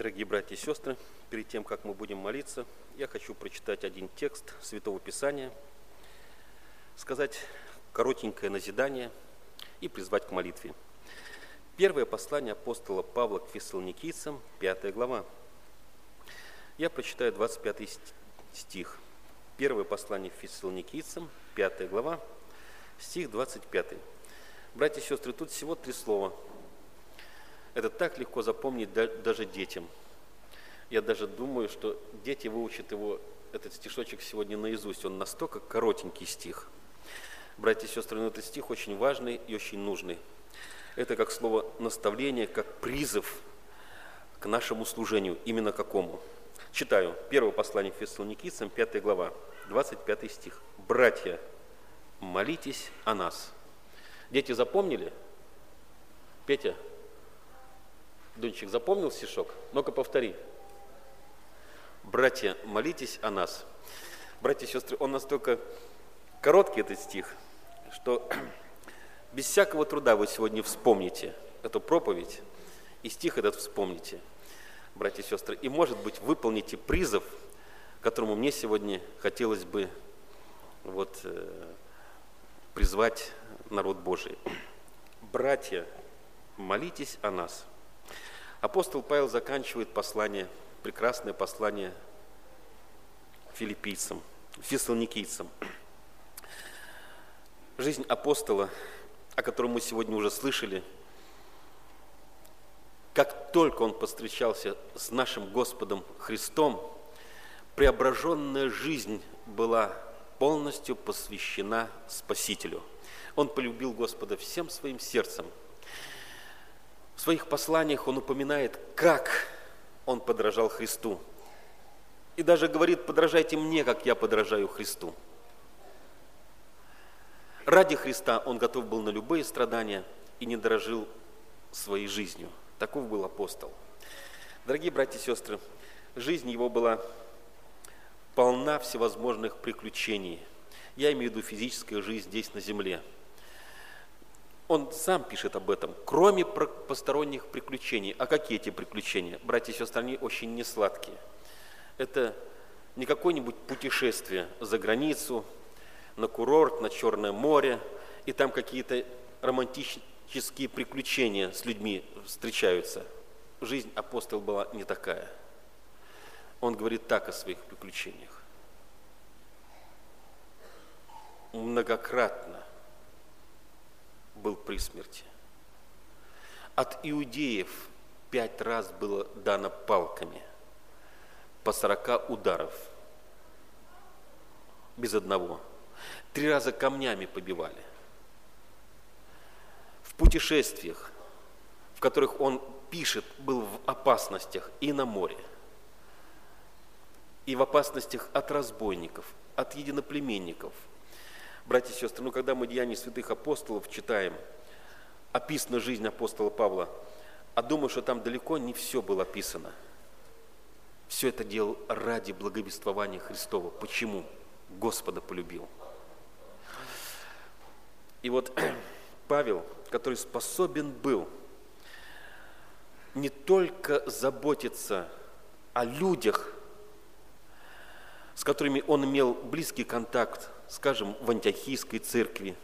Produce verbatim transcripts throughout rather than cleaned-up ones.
Дорогие братья и сестры, перед тем, как мы будем молиться, я хочу прочитать один текст Святого Писания, сказать коротенькое назидание и призвать к молитве. Первое послание апостола Павла к Фессалоникийцам, пятая глава. Я прочитаю двадцать пятый стих. Первое послание к Фессалоникийцам, пятая глава, стих двадцать пятый. Братья и сестры, тут всего три слова. Это так легко запомнить даже детям. Я даже думаю, что дети выучат его, этот стишочек сегодня наизусть. Он настолько коротенький стих. Братья и сестры, но этот стих очень важный и очень нужный. Это как слово наставление, как призыв к нашему служению. Именно какому? Читаю. Первое послание к Фессалоникийцам, пятая глава, двадцать пятый стих. «Братья, молитесь о нас». Дети запомнили? Петя? Дунчик, запомнил стишок? Ну-ка повтори. «Братья, молитесь о нас». Братья и сестры, он настолько короткий, этот стих, что без всякого труда вы сегодня вспомните эту проповедь, и стих этот вспомните, братья и сестры, и, может быть, выполните призыв, которому мне сегодня хотелось бы вот, э, призвать народ Божий. «Братья, молитесь о нас». Апостол Павел заканчивает послание, прекрасное послание филиппийцам, фессалоникийцам. Жизнь апостола, о котором мы сегодня уже слышали, как только он повстречался с нашим Господом Христом, преображенная жизнь была полностью посвящена Спасителю. Он полюбил Господа всем своим сердцем. В своих посланиях он упоминает, как он подражал Христу. И даже говорит: подражайте мне, как я подражаю Христу. Ради Христа он готов был на любые страдания и не дорожил своей жизнью. Таков был апостол. Дорогие братья и сестры, жизнь его была полна всевозможных приключений. Я имею в виду физическая жизнь здесь на земле. Он сам пишет об этом, кроме посторонних приключений. А какие эти приключения? Братья и сестры, они очень несладкие. Это не какое-нибудь путешествие за границу, на курорт, на Черное море, и там какие-то романтические приключения с людьми встречаются. Жизнь апостола была не такая. Он говорит так о своих приключениях. Многократно был при смерти. От иудеев пять раз было дано палками, по сорока ударов, без одного. Три раза камнями побивали. В путешествиях, в которых он пишет, был в опасностях и на море, и в опасностях от разбойников, от единоплеменников. Братья и сестры, ну когда мы Деяния святых апостолов читаем, описана жизнь апостола Павла, а думаю, что там далеко не все было описано. Все это делал ради благовествования Христова. Почему? Господа полюбил. И вот Павел, который способен был не только заботиться о людях, с которыми он имел близкий контакт, скажем, в Антиохийской церкви.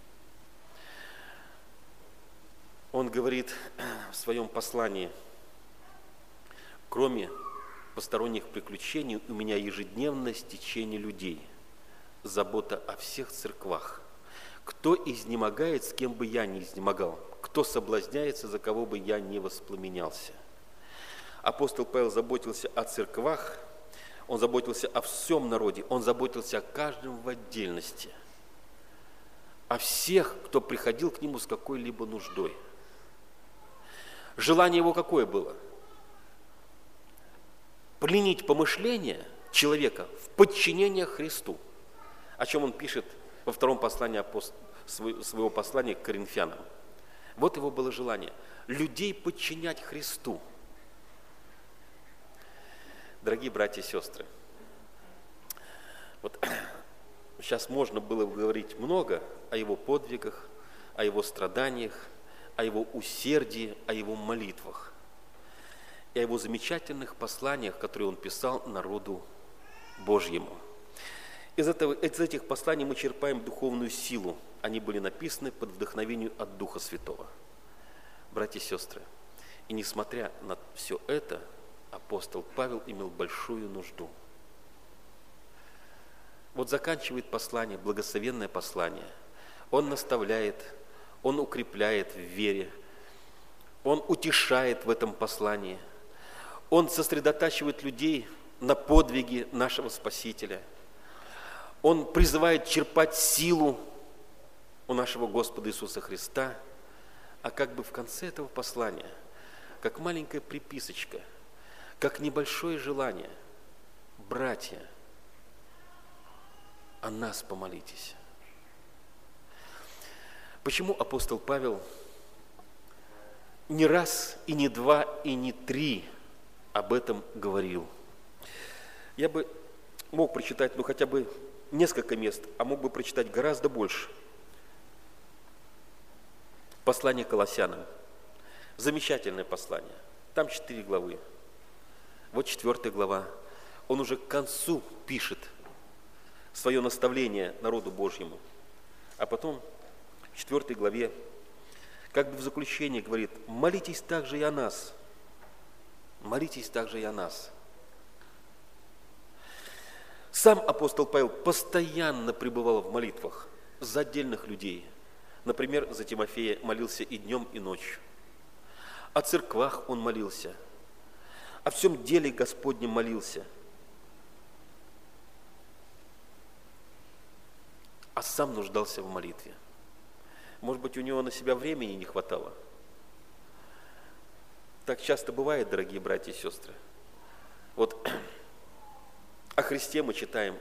Он говорит в своем послании: кроме посторонних приключений, у меня ежедневное стечение людей, забота о всех церквах. Кто изнемогает, с кем бы я ни изнемогал, кто соблазняется, за кого бы я не воспламенялся. Апостол Павел заботился о церквах, он заботился о всем народе, он заботился о каждом в отдельности, о всех, кто приходил к нему с какой-либо нуждой. Желание его какое было? Пленить помышления человека в подчинение Христу, о чем он пишет во втором послании своего послания к Коринфянам. Вот его было желание – людей подчинять Христу. Дорогие братья и сестры, вот сейчас можно было бы говорить много о его подвигах, о его страданиях, о его усердии, о его молитвах. и о его замечательных посланиях, которые он писал народу Божьему. Из, этого, из этих посланий мы черпаем духовную силу. Они были написаны под вдохновением от Духа Святого. Братья и сестры, и несмотря на все это, апостол Павел имел большую нужду. Вот заканчивает послание, благословенное послание. Он наставляет, он укрепляет в вере, он утешает в этом послании, он сосредотачивает людей на подвиге нашего Спасителя. Он призывает черпать силу у нашего Господа Иисуса Христа, а как бы в конце этого послания, как маленькая приписочка, как небольшое желание: братья, о нас помолитесь. Почему апостол Павел не раз, и не два, и не три об этом говорил? Я бы мог прочитать, ну, хотя бы несколько мест, а мог бы прочитать гораздо больше. Послание к Колоссянам. Замечательное послание. Там четыре главы. Вот четвертая глава. Он уже к концу пишет свое наставление народу Божьему. А потом в четвертой главе, как бы в заключении говорит: молитесь также и о нас. Молитесь также и о нас. Сам апостол Павел постоянно пребывал в молитвах за отдельных людей. Например, за Тимофея молился и днем, и ночью. О церквах он молился. О всем деле Господнем молился. А сам нуждался в молитве. Может быть, у него на себя времени не хватало. Так часто бывает, дорогие братья и сестры. Вот о Христе мы читаем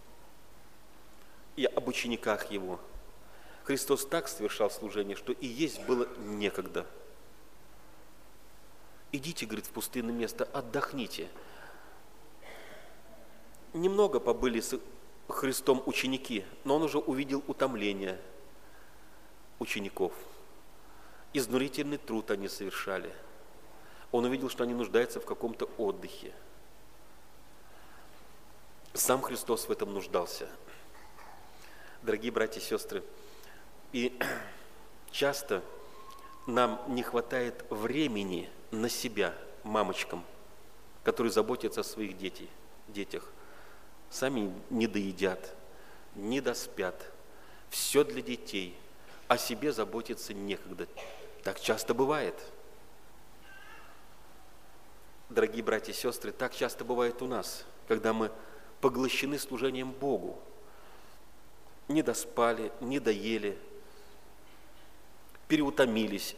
и об учениках Его. Христос так совершал служение, что и есть было некогда. Идите, говорит, в пустынное место, отдохните. Немного побыли с Христом ученики, но он уже увидел утомление учеников. Изнурительный труд они совершали. Он увидел, что они нуждаются в каком-то отдыхе. Сам Христос в этом нуждался. Дорогие братья и сестры, и часто нам не хватает времени на себя, мамочкам, которые заботятся о своих детей, детях. Сами не доедят, не доспят. Все для детей. О себе заботиться некогда. Так часто бывает. Дорогие братья и сестры, так часто бывает у нас, когда мы поглощены служением Богу. Не доспали, не доели, переутомились.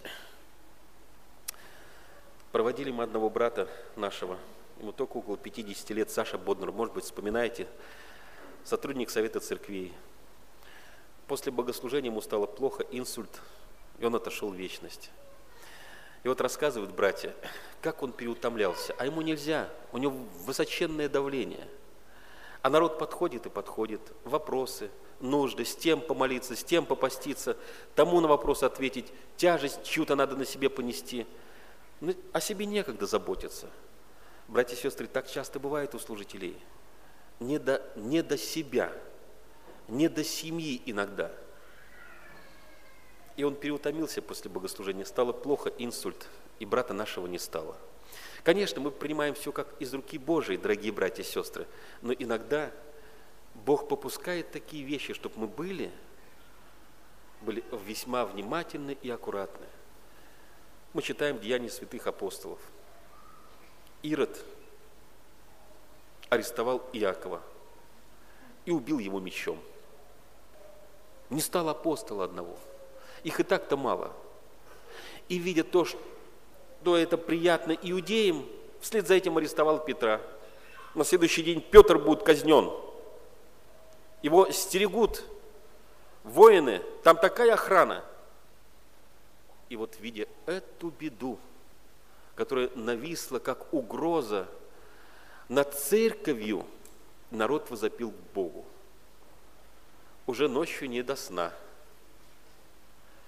Проводили мы одного брата нашего, ему только около пятидесяти лет, Саша Боднер, может быть, вспоминаете, сотрудник Совета Церквей. После богослужения ему стало плохо, инсульт, и он отошел в вечность. И вот рассказывают братья, как он переутомлялся, а ему нельзя, у него высоченное давление. А народ подходит и подходит, вопросы, нужды, с тем помолиться, с тем попаститься, тому на вопрос ответить, тяжесть чью-то надо на себе понести. Ну, о себе некогда заботиться. Братья и сестры, так часто бывает у служителей. Не до, не до себя, не до семьи иногда. И он переутомился после богослужения, стало плохо, инсульт, и брата нашего не стало. Конечно, мы принимаем все как из руки Божией, дорогие братья и сестры, но иногда Бог попускает такие вещи, чтобы мы были, были весьма внимательны и аккуратны. Мы читаем Деяния святых апостолов. Ирод арестовал Иакова и убил его мечом. Не стало апостола одного. Их и так-то мало. И видя то, что это приятно иудеям, вслед за этим арестовал Петра. На следующий день Петр будет казнен. Его стерегут воины, там такая охрана. И вот, видя эту беду, которая нависла как угроза над церковью, народ возопил к Богу. Уже ночью не до сна.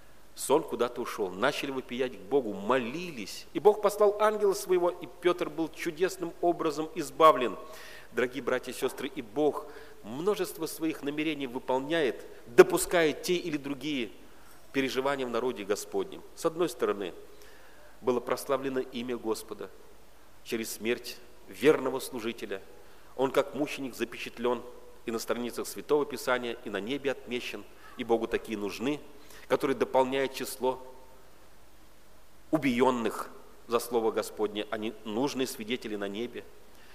сон куда-то ушел, начали вопиять к Богу, молились. И Бог послал ангела своего, и Петр был чудесным образом избавлен. Дорогие братья и сестры, и Бог множество своих намерений выполняет, допуская те или другие переживания в народе Господнем. С одной стороны, было прославлено имя Господа через смерть верного служителя. Он как мученик запечатлен и на страницах Святого Писания, и на небе отмечен, и Богу такие нужны, которые дополняют число убиенных за Слово Господне, они нужные свидетели на небе.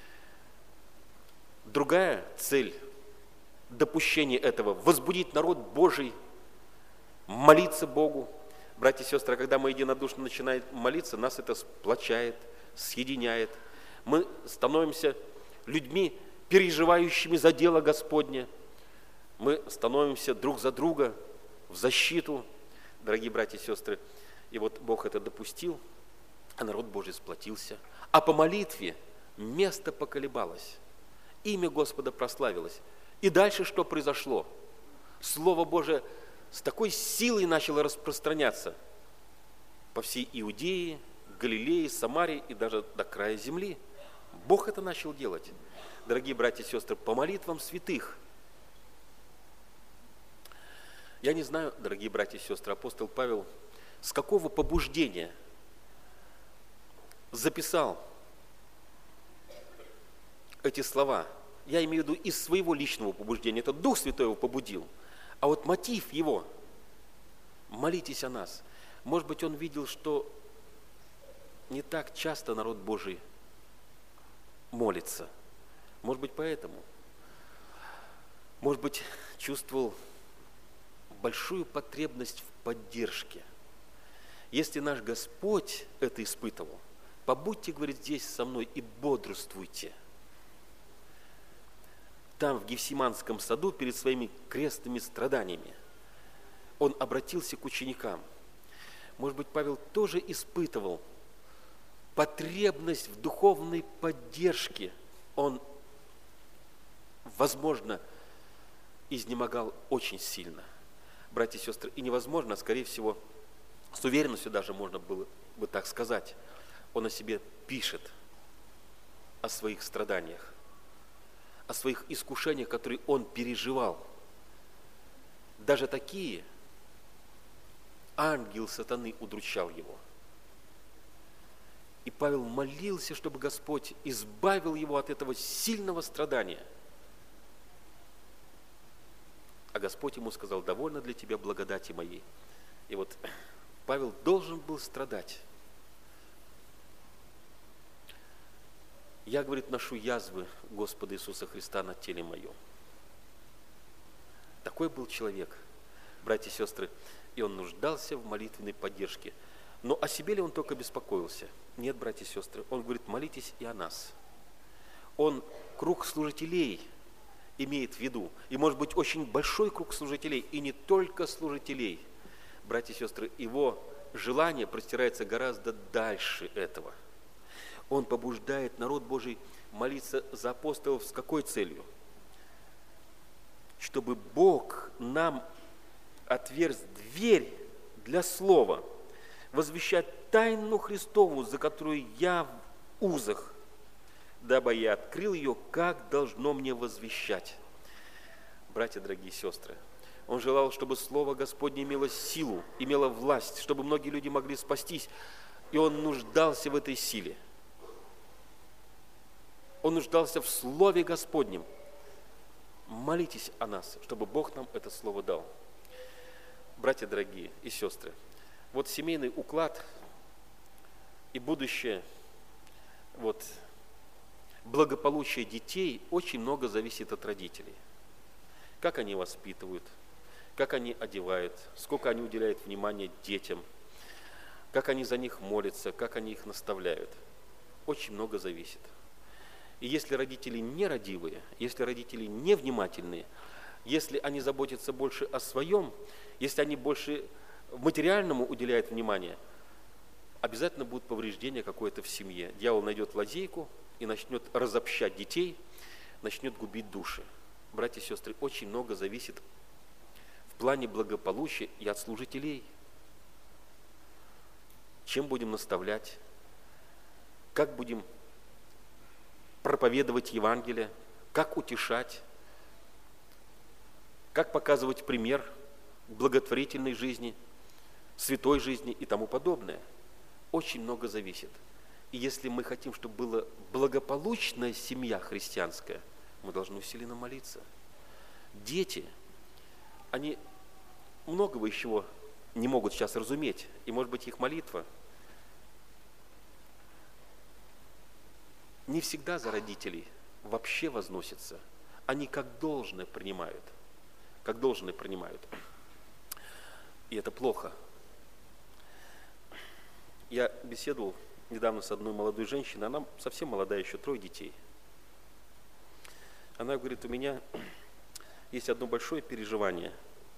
Другая цель допущения этого – возбудить народ Божий, молиться Богу. Братья и сестры, когда мы единодушно начинаем молиться, нас это сплочает, съединяет. Мы становимся людьми, переживающими за дело Господне. Мы становимся друг за друга в защиту, дорогие братья и сестры. И вот Бог это допустил, а народ Божий сплотился. А по молитве место поколебалось, имя Господа прославилось. И дальше что произошло? Слово Божие с такой силой начало распространяться по всей Иудее, Галилее, Самарии и даже до края земли. Бог это начал делать. Дорогие братья и сестры, по молитвам святых. Я не знаю, дорогие братья и сестры, апостол Павел с какого побуждения записал эти слова. Я имею в виду из своего личного побуждения. Это Дух Святой его побудил. А вот мотив его – молитесь о нас. Может быть, он видел, что не так часто народ Божий молится. Может быть, поэтому. Может быть, чувствовал большую потребность в поддержке. Если наш Господь это испытывал, побудьте, говорит, здесь со мной и бодрствуйте. Там, в Гефсиманском саду, перед своими крестными страданиями, он обратился к ученикам. Может быть, Павел тоже испытывал потребность в духовной поддержке. Он, возможно, изнемогал очень сильно. Братья и сестры, и невозможно, скорее всего, с уверенностью даже можно было бы так сказать, он о себе пишет, о своих страданиях, о своих искушениях, которые он переживал. Даже такие ангел сатаны удручал его. И Павел молился, чтобы Господь избавил его от этого сильного страдания. А Господь ему сказал: довольно для тебя благодати моей. И вот Павел должен был страдать. Я, говорит, ношу язвы Господа Иисуса Христа на теле моем. Такой был человек, братья и сестры, и он нуждался в молитвенной поддержке. Но о себе ли он только беспокоился? Нет, братья и сестры, он говорит: молитесь и о нас. Он круг служителей имеет в виду, и может быть очень большой круг служителей, и не только служителей. Братья и сестры, его желание простирается гораздо дальше этого. Он побуждает народ Божий молиться за апостолов с какой целью? Чтобы Бог нам отверз дверь для слова, возвещать тайну Христову, за которую я в узах, дабы я открыл ее, как должно мне возвещать. Братья, дорогие сестры, он желал, чтобы Слово Господне имело силу, имело власть, чтобы многие люди могли спастись, и он нуждался в этой силе. Он нуждался в Слове Господнем. Молитесь о нас, чтобы Бог нам это Слово дал. Братья дорогие и сестры, вот семейный уклад и будущее, вот, благополучие детей очень много зависит от родителей. Как они воспитывают, как они одевают, сколько они уделяют внимания детям, как они за них молятся, как они их наставляют. Очень много зависит. И если родители нерадивые, если родители невнимательные, если они заботятся больше о своем, если они больше материальному уделяют внимание, обязательно будут повреждения какое-то в семье. Дьявол найдет лазейку и начнет разобщать детей, начнет губить души. Братья и сестры, очень много зависит в плане благополучия и от служителей. чем будем наставлять, как будем проповедовать Евангелие, как утешать, как показывать пример благотворительной жизни, святой жизни и тому подобное. Очень много зависит. И если мы хотим, чтобы была благополучная семья христианская, мы должны усиленно молиться. Дети, они многого еще не могут сейчас разуметь, и, может быть, их молитва не всегда за родителей вообще возносится. Они как должное принимают, как должное принимают. И это плохо. Я беседовал недавно с одной молодой женщиной, она совсем молодая, еще трое детей. Она говорит, у меня есть одно большое переживание.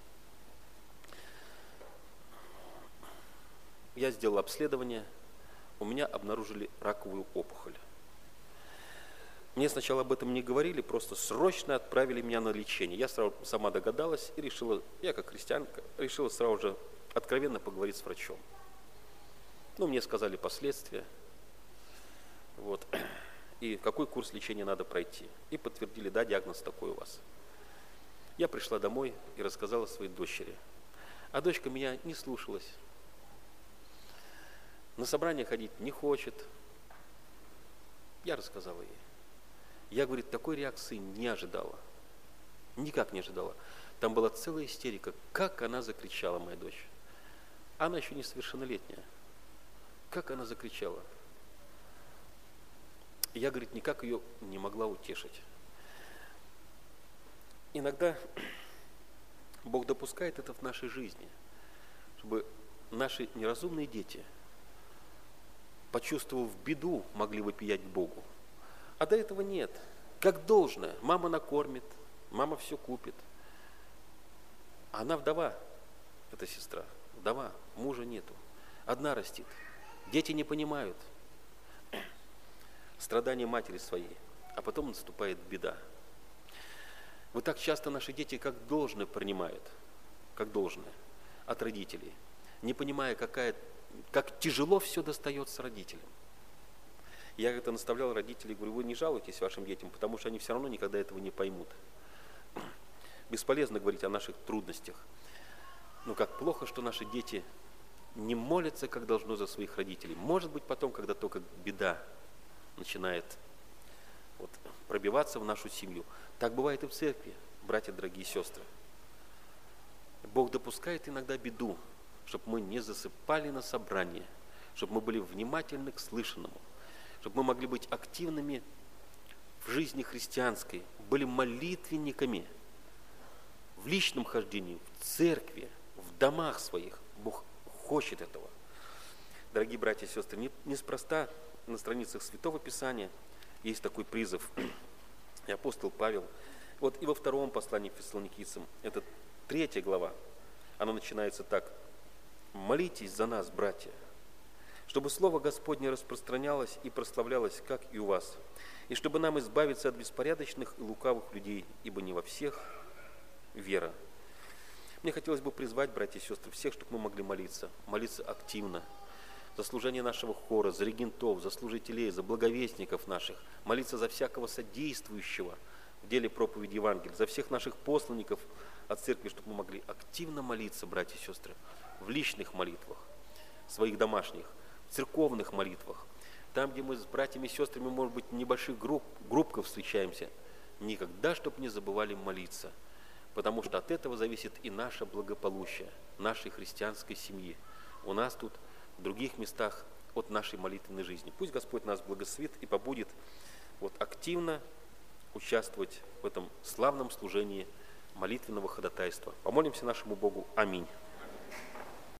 Я сделал обследование, у меня обнаружили раковую опухоль. Мне сначала об этом не говорили, просто срочно отправили меня на лечение. Я сразу сама догадалась и решила, я как христианка, решила сразу же откровенно поговорить с врачом. Ну, мне сказали последствия, вот, и какой курс лечения надо пройти. И подтвердили, да, диагноз такой у вас. Я пришла домой и рассказала своей дочери. А дочка меня не слушалась. На собрание ходить не хочет. Я рассказала ей. Я, говорит, такой реакции не ожидала. Никак не ожидала. Там была целая истерика. Как она закричала, моя дочь. Она еще несовершеннолетняя. Как она закричала. Я, говорит, никак ее не могла утешить. Иногда Бог допускает это в нашей жизни, чтобы наши неразумные дети, почувствовав беду, могли вопиять к Богу. А до этого нет. Как должное. Мама накормит, мама все купит. А она вдова, эта сестра, вдова, мужа нету. Одна растит. Дети не понимают страдания матери своей, а потом наступает беда. Вот так часто наши дети как должное принимают, как должное от родителей, не понимая, какая, как тяжело все достается родителям. Я как-то наставлял родителей, говорю, вы не жалуйтесь вашим детям, потому что они все равно никогда этого не поймут. Бесполезно говорить о наших трудностях. Но как плохо, что наши дети не молятся, как должно, за своих родителей. Может быть, потом, когда только беда начинает вот, пробиваться в нашу семью. Так бывает и в церкви, братья, дорогие сестры. Бог допускает иногда беду, чтобы мы не засыпали на собрание, чтобы мы были внимательны к слышанному, чтобы мы могли быть активными в жизни христианской, были молитвенниками в личном хождении, в церкви, в домах своих. Бог хочет этого. Дорогие братья и сестры, не, неспроста на страницах Святого Писания есть такой призыв. И апостол Павел, вот и во втором послании к Фессалоникийцам, это третья глава, она начинается так. «Молитесь за нас, братья, чтобы Слово Господне распространялось и прославлялось, как и у вас, и чтобы нам избавиться от беспорядочных и лукавых людей, ибо не во всех вера». Мне хотелось бы призвать, братья и сестры, всех, чтобы мы могли молиться, молиться активно, за служение нашего хора, за регентов, за служителей, за благовестников наших, молиться за всякого содействующего в деле проповеди Евангелия, за всех наших посланников от церкви, чтобы мы могли активно молиться, братья и сестры, в личных молитвах, своих домашних, в церковных молитвах, там, где мы с братьями и сестрами, может быть, в небольших групп, группках встречаемся, никогда, чтобы не забывали молиться, потому что от этого зависит и наше благополучие, нашей христианской семьи. У нас тут, в других местах, от нашей молитвенной жизни. Пусть Господь нас благословит и побудет вот, активно участвовать в этом славном служении молитвенного ходатайства. Помолимся нашему Богу. Аминь.